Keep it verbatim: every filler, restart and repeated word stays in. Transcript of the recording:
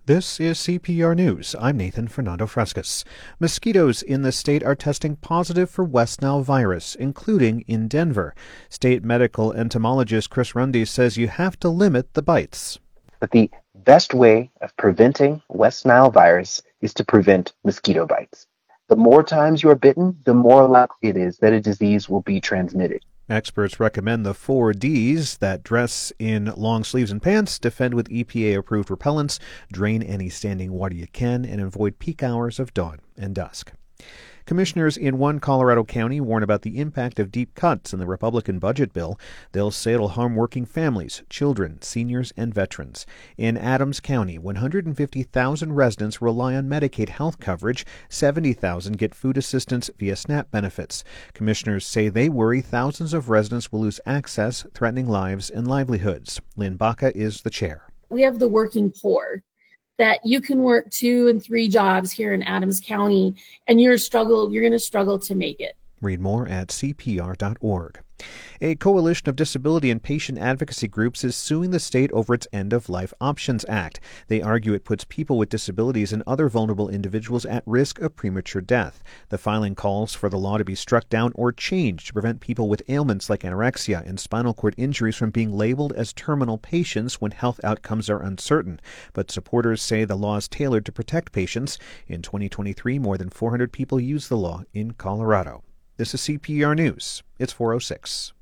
This is C P R News. I'm Nathan Fernando Frescas. Mosquitoes in the state are testing positive for West Nile virus, including in Denver. State medical entomologist Chris Rundy says you have to limit the bites. But the best way of preventing West Nile virus is to prevent mosquito bites. The more times you are bitten, the more likely it is that a disease will be transmitted. Experts recommend the four Ds that dress in long sleeves and pants, defend with E P A-approved repellents, drain any standing water you can, and avoid peak hours of dawn and dusk. Commissioners in one Colorado county warn about the impact of deep cuts in the Republican budget bill. They'll say it'll harm working families, children, seniors, and veterans. In Adams County, one hundred fifty thousand residents rely on Medicaid health coverage. seventy thousand get food assistance via SNAP benefits. Commissioners say they worry thousands of residents will lose access, threatening lives and livelihoods. Lynn Baca is the chair. We have the working poor, that you can work two and three jobs here in Adams County, and you're struggle, you're going to struggle to make it. Read more at C P R dot org. A coalition of disability and patient advocacy groups is suing the state over its End-of-Life Options Act. They argue it puts people with disabilities and other vulnerable individuals at risk of premature death. The filing calls for the law to be struck down or changed to prevent people with ailments like anorexia and spinal cord injuries from being labeled as terminal patients when health outcomes are uncertain. But supporters say the law is tailored to protect patients. In twenty twenty-three, more than four hundred people used the law in Colorado. This is C P R News. It's four oh six.